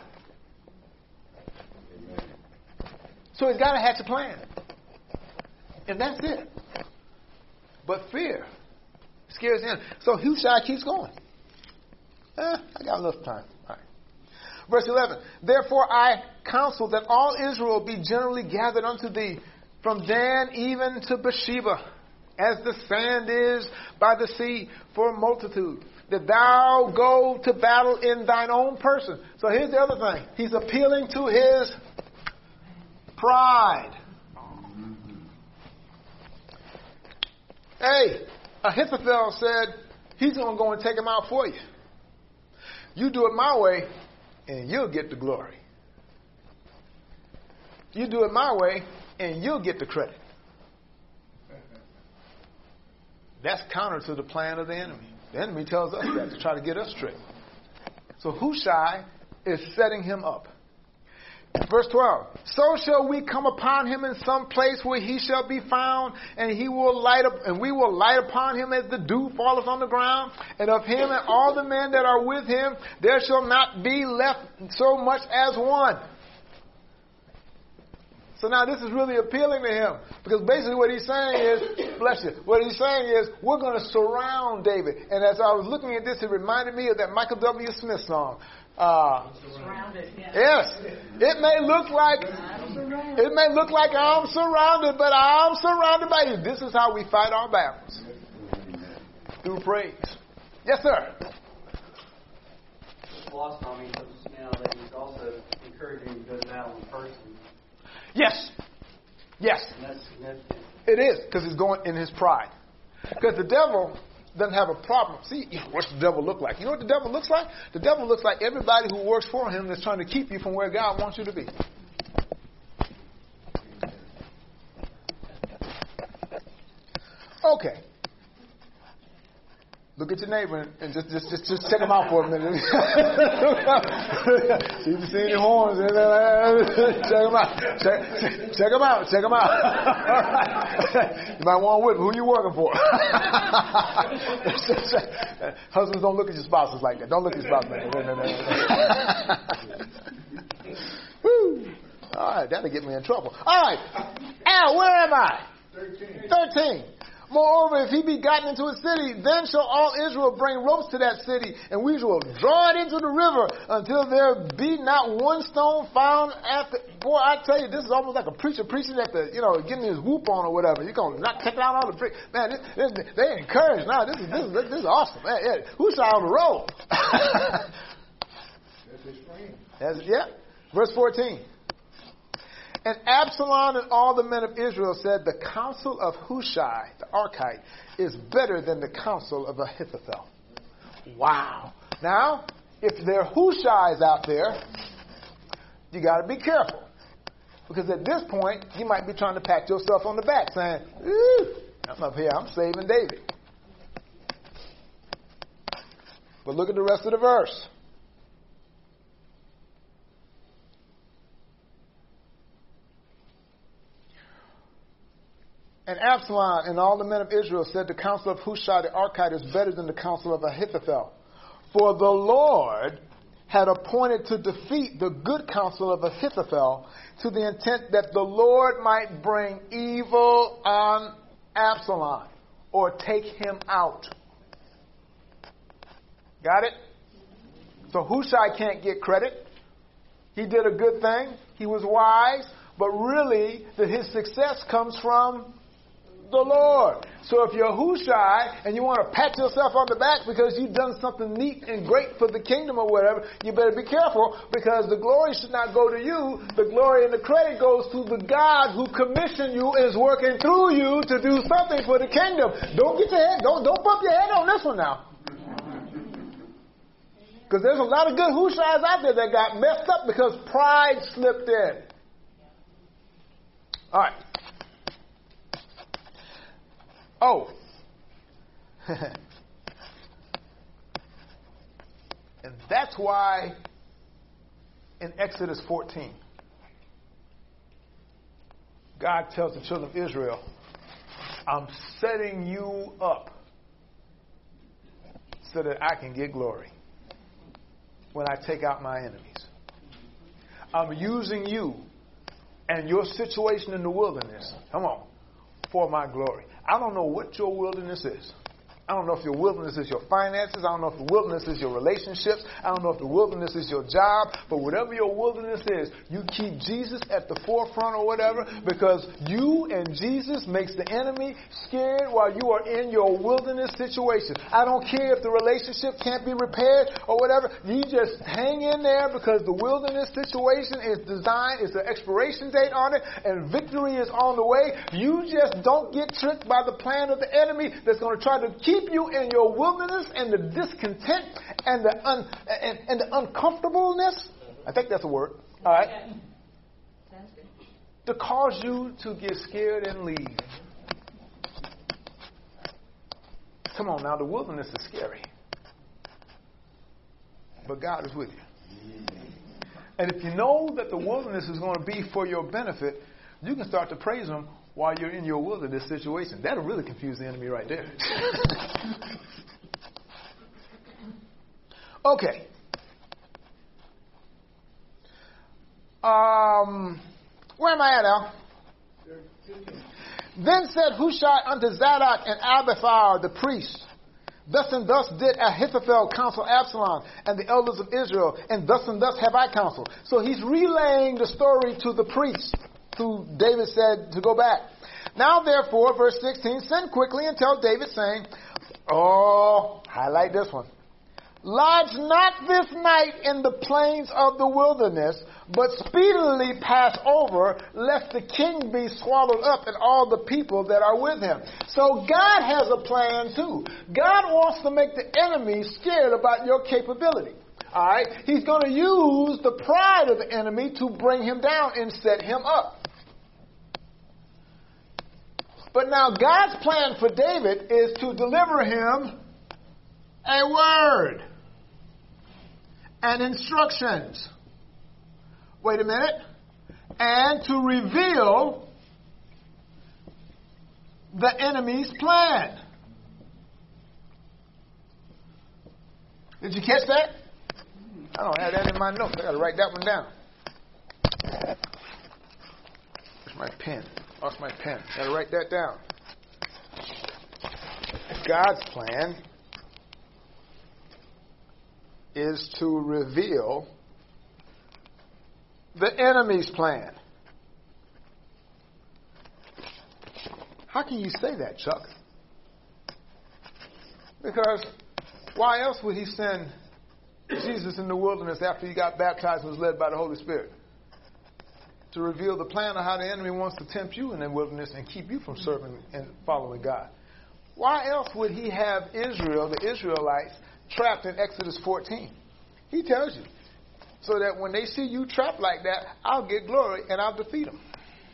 [SPEAKER 1] So he's got to hatch a plan. And that's it. But fear scares him. So Hushai keeps going. I got a little time. All right. Verse 11. Therefore I counsel that all Israel be generally gathered unto thee, from Dan even to Beersheba, as the sand is by the sea for multitude, that thou go to battle in thine own person. So here's the other thing. He's appealing to his pride. Hey, Ahithophel said he's going to go and take him out for you. You do it my way, and you'll get the glory. You do it my way, and you'll get the credit. That's counter to the plan of the enemy. The enemy tells us that to try to get us tricked. So Hushai is setting him up. Verse 12. So shall we come upon him in some place where he shall be found, and we will light upon him as the dew falleth on the ground, and of him and all the men that are with him there shall not be left so much as one. So now this is really appealing to him, because basically what he's saying is, bless you, what he's saying is, we're going to surround David. And as I was looking at this, it reminded me of that Michael W. Smith song.
[SPEAKER 4] Surrounded.
[SPEAKER 1] Yes. It may look like I'm surrounded, but I'm surrounded by you. This is how we fight our battles. Through praise. Yes, sir.
[SPEAKER 8] It's lost on me that he's also encouraging him to go to battle in person.
[SPEAKER 1] Yes. Yes.
[SPEAKER 8] And that's significant.
[SPEAKER 1] It is, because he's going in his pride. Because the devil doesn't have a problem. See, what's the devil look like? You know what the devil looks like? The devil looks like everybody who works for him that's trying to keep you from where God wants you to be. Okay. Look at your neighbor and just check him out for a minute. See if you see any horns. Check him out. Check him out. Check him out. You might want to whip. Who you working for? Husbands, don't look at your spouses like that. Don't look at your spouse like that. Woo. All right, that'll get me in trouble. All right. Al, where am I? 13. Moreover, if he be gotten into a city, then shall all Israel bring ropes to that city, and we will draw it into the river until there be not one stone found after. Boy, I tell you, this is almost like a preacher preaching at the, getting his whoop on or whatever. You're going to not cut down all the bricks. Man, they encouraged. Now, this is awesome. Man, yeah. Who's on the road? That's his friend. Yeah. Verse 14. And Absalom and all the men of Israel said, the counsel of Hushai, the Archite, is better than the counsel of Ahithophel. Wow. Now, if there are Hushais out there, you got to be careful. Because at this point, you might be trying to pat yourself on the back saying, ooh, I'm up here, I'm saving David. But look at the rest of the verse. And Absalom and all the men of Israel said, the counsel of Hushai the Archite is better than the counsel of Ahithophel. For the Lord had appointed to defeat the good counsel of Ahithophel, to the intent that the Lord might bring evil on Absalom, or take him out. Got it? So Hushai can't get credit. He did a good thing. He was wise. But really, that his success comes from the Lord. So if you're Hushai and you want to pat yourself on the back because you've done something neat and great for the kingdom or whatever, you better be careful, because the glory should not go to you. The glory and the credit goes to the God who commissioned you and is working through you to do something for the kingdom. Don't get your head, don't bump your head on this one now. Because there's a lot of good Hushais out there that got messed up because pride slipped in. All right. Oh. And that's why in Exodus 14, God tells the children of Israel, I'm setting you up so that I can get glory when I take out my enemies. I'm using you and your situation in the wilderness, come on, for my glory. I don't know what your wilderness is. I don't know if your wilderness is your finances. I don't know if the wilderness is your relationships. I don't know if the wilderness is your job. But whatever your wilderness is, you keep Jesus at the forefront or whatever, because you and Jesus makes the enemy scared while you are in your wilderness situation. I don't care if the relationship can't be repaired or whatever. You just hang in there, because the wilderness situation is designed, it's an expiration date on it, and victory is on the way. You just don't get tricked by the plan of the enemy that's going to try to keep you in your wilderness and the discontent and the uncomfortableness. I think that's a word. All right. To cause you to get scared and leave. Come on now, the wilderness is scary. But God is with you. And if you know that the wilderness is going to be for your benefit, you can start to praise Him while you're in your wilderness situation. That'll really confuse the enemy right there. Okay. Where am I at, Al? Then said Hushai unto Zadok and Abiathar the priests, thus and thus did Ahithophel counsel Absalom and the elders of Israel, and thus have I counseled. So he's relaying the story to the priests, who David said to go back. Now therefore, verse 16, send quickly and tell David, saying, highlight this one. Lodge not this night in the plains of the wilderness, but speedily pass over, lest the king be swallowed up and all the people that are with him. So God has a plan too. God wants to make the enemy scared about your capability. All right? He's going to use the pride of the enemy to bring him down and set him up. But now God's plan for David is to deliver him a word and instructions. Wait a minute. And to reveal the enemy's plan. Did you catch that? I don't have that in my notes. I got to write that one down. Where's my pen? Lost my pen. Got to write that down. God's plan is to reveal the enemy's plan. How can you say that, Chuck? Because why else would he send Jesus in the wilderness after he got baptized and was led by the Holy Spirit? To reveal the plan of how the enemy wants to tempt you in the wilderness and keep you from serving and following God. Why else would he have Israel, the Israelites, trapped in Exodus 14? He tells you, so that when they see you trapped like that, I'll get glory and I'll defeat them.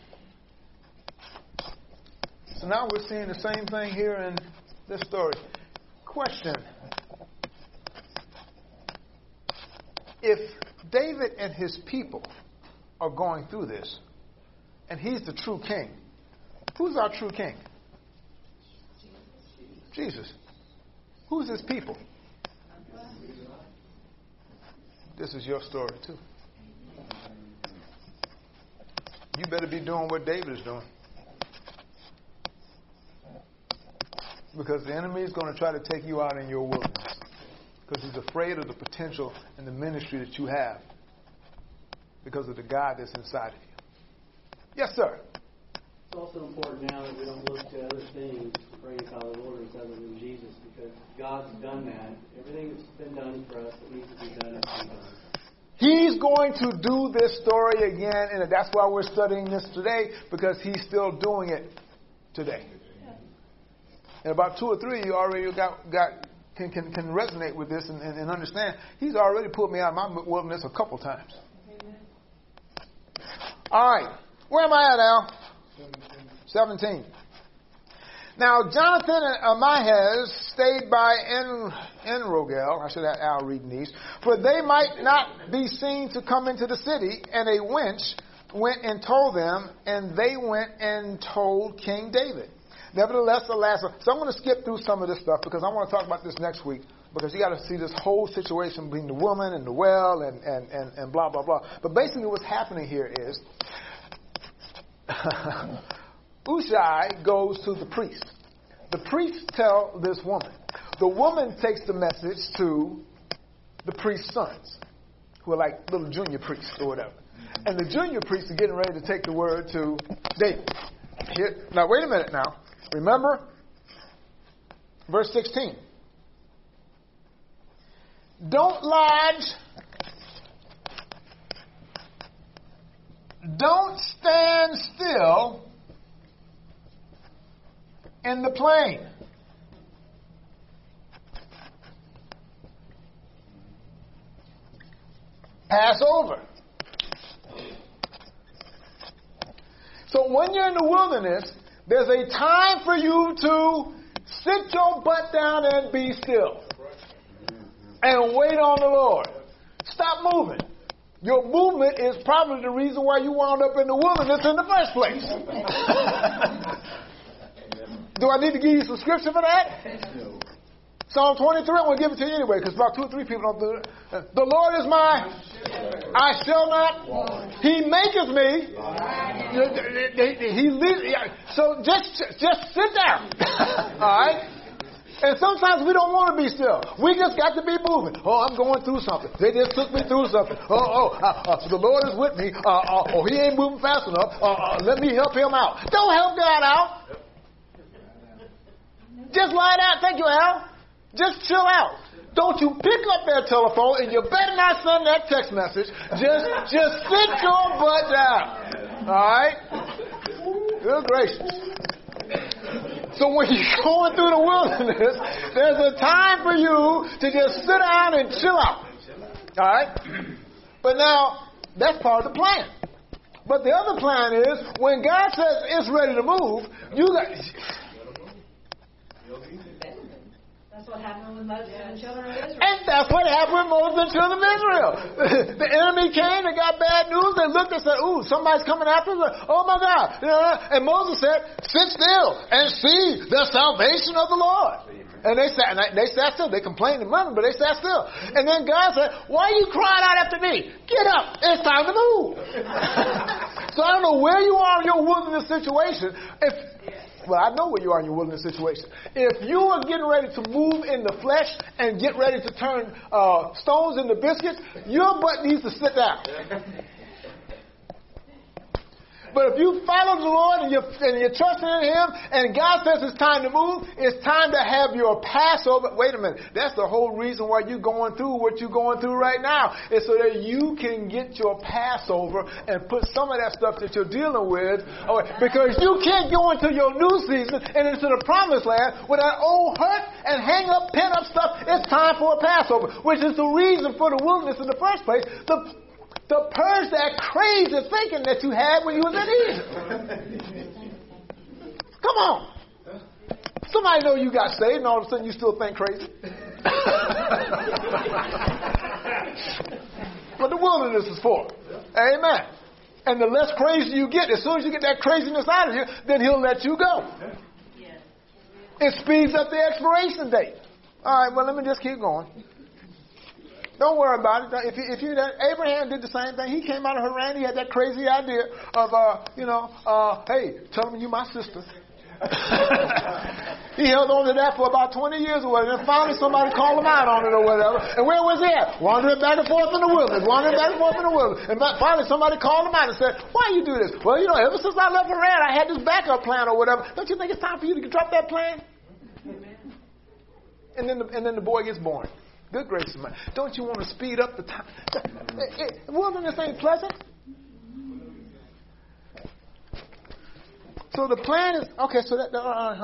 [SPEAKER 1] So now we're seeing the same thing here in this story. Question. If David and his people are going through this, and he's the true king, who's our true king? Jesus. Who's his people? This is your story too. You better be doing what David is doing. Because the enemy is going to try to take you out in your wilderness. Because he's afraid of the potential and the ministry that you have. Because of the God that's inside of you. Yes, sir.
[SPEAKER 8] It's also important now that we don't look to other things to bring us out of the wilderness other than Jesus, because God's done that. Everything that's been done for us that needs to be done has been done.
[SPEAKER 1] He's going to do this story again, and that's why we're studying this today, because he's still doing it today. And about 2 or 3 of you already can resonate with this and understand. He's already pulled me out of my wilderness a couple times. All right. Where am I at, Al? 17. Now, Jonathan and Ahimahaz stayed by Enrogel. I should have Al reading these. For they might not be seen to come into the city. And a wench went and told them. And they went and told King David. Nevertheless, alas. So I'm going to skip through some of this stuff because I want to talk about this next week. Because you got to see this whole situation between the woman and the well and blah, blah, blah. But basically what's happening here is Hushai goes to the priest. The priests tell this woman. The woman takes the message to the priest's sons, who are like little junior priests or whatever. And the junior priests are getting ready to take the word to David. Here, now, wait a minute now. Remember, verse 16. Don't lodge. Don't stand still in the plain. Pass over. So when you're in the wilderness, there's a time for you to sit your butt down and be still. And wait on the Lord. Stop moving. Your movement is probably the reason why you wound up in the wilderness in the first place. Do I need to give you some scripture for that? Psalm 23, I'm going to give it to you anyway, because about 2 or 3 people don't do it. The Lord is my, I shall not. He maketh me. He leads. So just sit down. All right? And sometimes we don't want to be still. We just got to be moving. Oh, I'm going through something. They just took me through something. The Lord is with me. He ain't moving fast enough. Let me help him out. Don't help God out. Just lie down. Thank you, Al. Just chill out. Don't you pick up that telephone, and you better not send that text message. Just sit your butt down. All right? Good gracious. So when you're going through the wilderness, there's a time for you to just sit down and chill out. All right? But now, that's part of the plan. But the other plan is, when God says it's ready to move, you got...
[SPEAKER 4] That's what happened with Moses and the children of Israel.
[SPEAKER 1] And that's what happened with Moses and the children of Israel. The enemy came and got bad news. They looked and said, ooh, somebody's coming after us. Oh, my God. And Moses said, sit still and see the salvation of the Lord. And they sat still. They complained and murmured, but they sat still. And then God said, why are you crying out after me? Get up. It's time to move. So I don't know where you are in your wilderness situation. Well, I know where you are in your wilderness situation. If you are getting ready to move in the flesh and get ready to turn stones into biscuits, your butt needs to sit down. But if you follow the Lord and you're trusting in Him and God says it's time to move, it's time to have your Passover. Wait a minute. That's the whole reason why you're going through what you're going through right now. Is so that you can get your Passover and put some of that stuff that you're dealing with away. Because you can't go into your new season and into the promised land with that old hurt and hang up, pent up stuff. It's time for a Passover, which is the reason for the wilderness in the first place. To purge that crazy thinking that you had when you was in Egypt. Come on. Somebody know you got saved and all of a sudden you still think crazy. But the wilderness is for. Amen. And the less crazy you get, as soon as you get that craziness out of you, then He'll let you go. It speeds up the expiration date. All right, well, let me just keep going. Don't worry about it. Abraham did the same thing. He came out of Haran. He had that crazy idea of, hey, tell him you my sister. He held on to that for about 20 years or whatever. And finally somebody called him out on it or whatever. And where was he at? Wandering back and forth in the wilderness. And finally somebody called him out and said, why you do this? Well, ever since I left Haran, I had this backup plan or whatever. Don't you think it's time for you to drop that plan? And then the boy gets born. Good gracious, man. Don't you want to speed up the time? Wilderness ain't pleasant. So the plan is, okay, so that,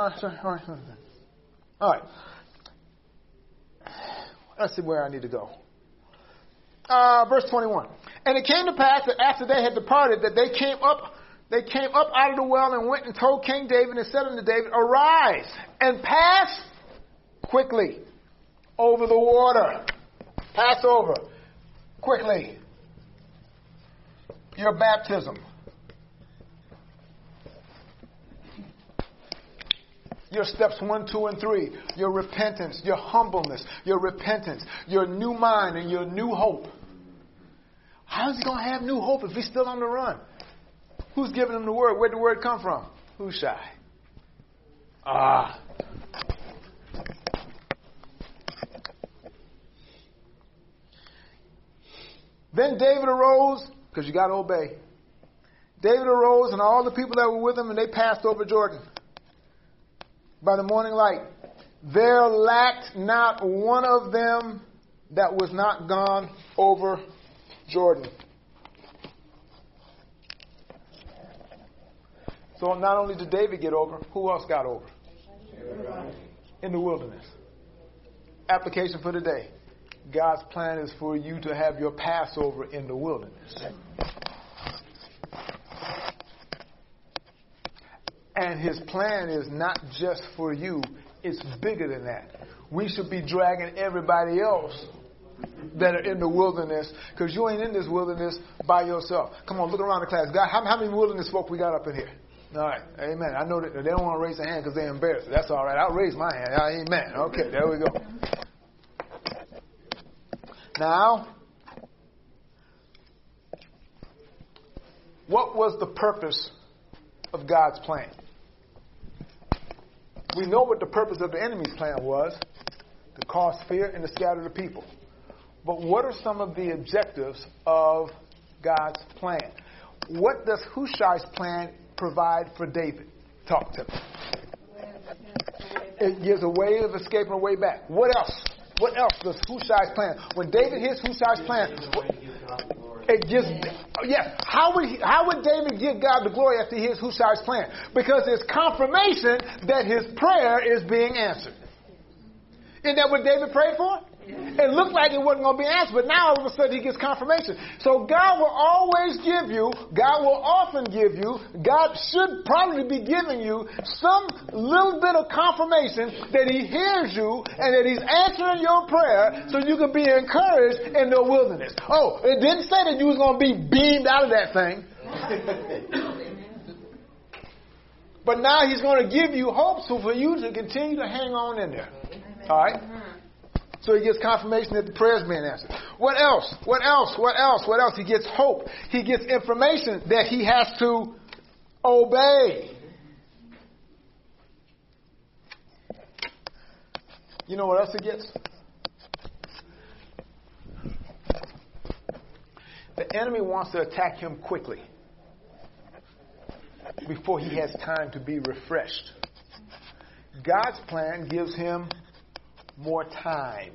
[SPEAKER 1] all right. Let's see where I need to go. Verse 21. And it came to pass that after they had departed, that they came up out of the well and went and told King David and said unto David, arise and pass quickly over the water. Pass over quickly. Your baptism. Your steps 1, 2, and 3. Your repentance, your humbleness, your repentance, your new mind, and your new hope. How is he going to have new hope if he's still on the run? Who's giving him the word? Where'd the word come from? Hushai. Then David arose, because you got to obey. David arose and all the people that were with him, and they passed over Jordan by the morning light. There lacked not one of them that was not gone over Jordan. So not only did David get over, who else got over? Everybody. In the wilderness. Application for today. God's plan is for you to have your Passover in the wilderness. And his plan is not just for you, it's bigger than that. We should be dragging everybody else that are in the wilderness, because you ain't in this wilderness by yourself. Come on, look around the class. God, how many wilderness folk we got up in here? All right, amen. I know that they don't want to raise their hand because they're embarrassed. That's all right. I'll raise my hand. Amen. Okay, there we go. Now, what was the purpose of God's plan? We know what the purpose of the enemy's plan was, to cause fear and to scatter the people. But what are some of the objectives of God's plan? What does Hushai's plan provide for David? Talk to me. It gives a way of escaping, a way back. What else? What else does Hushai's plan? When David hears Hushai's plan, it gives, yes. How would David give God the glory after he hears Hushai's plan? Because it's confirmation that his prayer is being answered. Isn't that what David prayed for? It looked like it wasn't going to be answered, but now all of a sudden he gets confirmation. So God will always give you, God will often give you, God should probably be giving you some little bit of confirmation that he hears you and that he's answering your prayer so you can be encouraged in the wilderness. Oh, it didn't say that you was going to be beamed out of that thing. But now he's going to give you hope so for you to continue to hang on in there. All right? So he gets confirmation that the prayer is being answered. What else? What else? What else? What else? He gets hope. He gets information that he has to obey. You know what else he gets? The enemy wants to attack him quickly before he has time to be refreshed. God's plan gives him more time.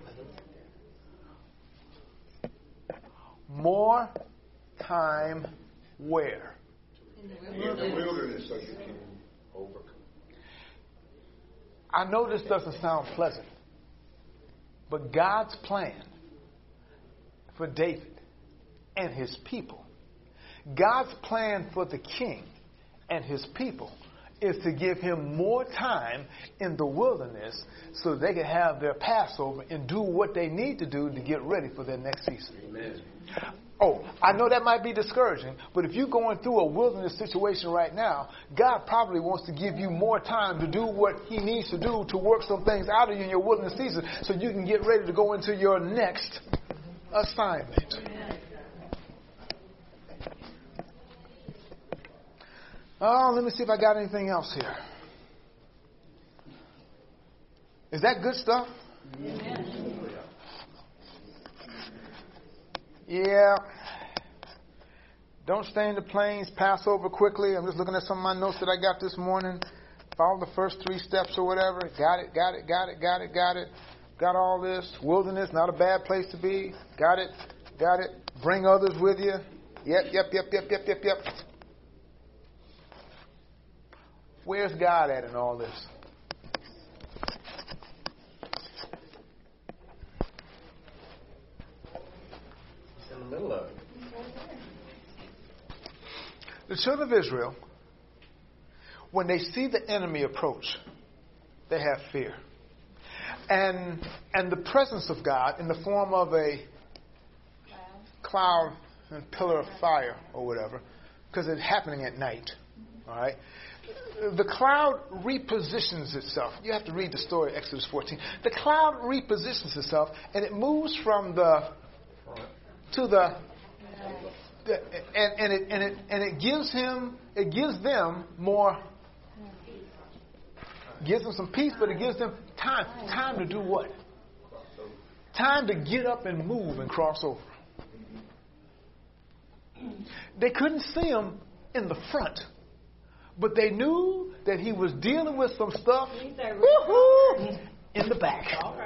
[SPEAKER 1] More time where?
[SPEAKER 9] In the wilderness, so you can overcome.
[SPEAKER 1] I know this doesn't sound pleasant, but God's plan for David and his people, God's plan for the king and his people, is to give him more time in the wilderness so they can have their Passover and do what they need to do to get ready for their next season. Amen. Oh, I know that might be discouraging, but if you're going through a wilderness situation right now, God probably wants to give you more time to do what he needs to do to work some things out of you in your wilderness season so you can get ready to go into your next assignment. Oh, let me see if I got anything else here. Is that good stuff? Yeah. Don't stay in the plains. Pass over quickly. I'm just looking at some of my notes that I got this morning. Follow the first 3 steps or whatever. Got it. Got all this. Wilderness, not a bad place to be. Got it. Bring others with you. Yep. Where's God at in all this?
[SPEAKER 2] He's in the middle of it.
[SPEAKER 1] The children of Israel, when they see the enemy approach, they have fear. And the presence of God in the form of a cloud and pillar of fire or whatever, because it's happening at night, all right? The cloud repositions itself. You have to read the story of Exodus 14. The cloud repositions itself, and it moves from the to the, and it gives them more. gives them some peace, but it gives them time. Time to do what? Time to get up and move and cross over. They couldn't see him in the front, but they knew that he was dealing with some stuff in the back.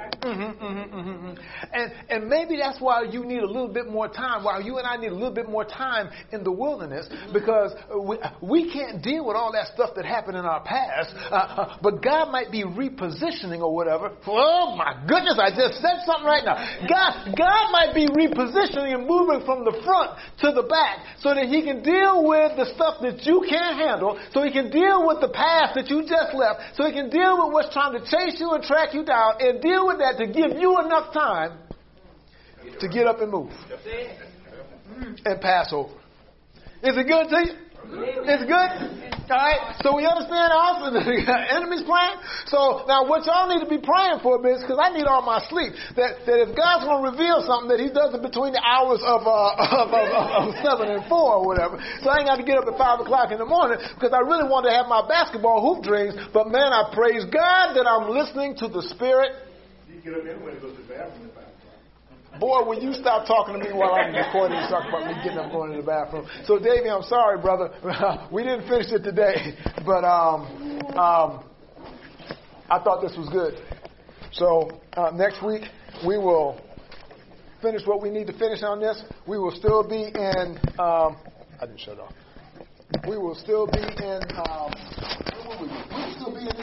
[SPEAKER 1] And maybe that's why you need a little bit more time, why you and I need a little bit more time in the wilderness, because we can't deal with all that stuff that happened in our past, but God might be repositioning or whatever. Oh my goodness, I just said something right now. God might be repositioning and moving from the front to the back so that he can deal with the stuff that you can't handle, so he can deal with the past that you just left, so he can deal with what's trying to chase you and track you down, and deal with that to give you enough time to get up and move and pass over. Is it good to you? It's good? All right? So we understand also the enemy's plan. So now what y'all need to be praying for is, because I need all my sleep, that if God's going to reveal something, that he does it between the hours of 7 and 4 or whatever. So I ain't got to get up at 5 o'clock in the morning, because I really want to have my basketball hoop dreams. But man, I praise God that I'm listening to the Spirit.
[SPEAKER 5] You get up anyway to go to the bathroom at 5 o'clock.
[SPEAKER 1] Boy, will you stop talking to me while I'm recording and talking about me getting up going to the bathroom. So, Davey, I'm sorry, brother. We didn't finish it today, but I thought this was good. So, next week, we will finish what we need to finish on this. We will still be in... I didn't shut off. We will still be in... we will still be in...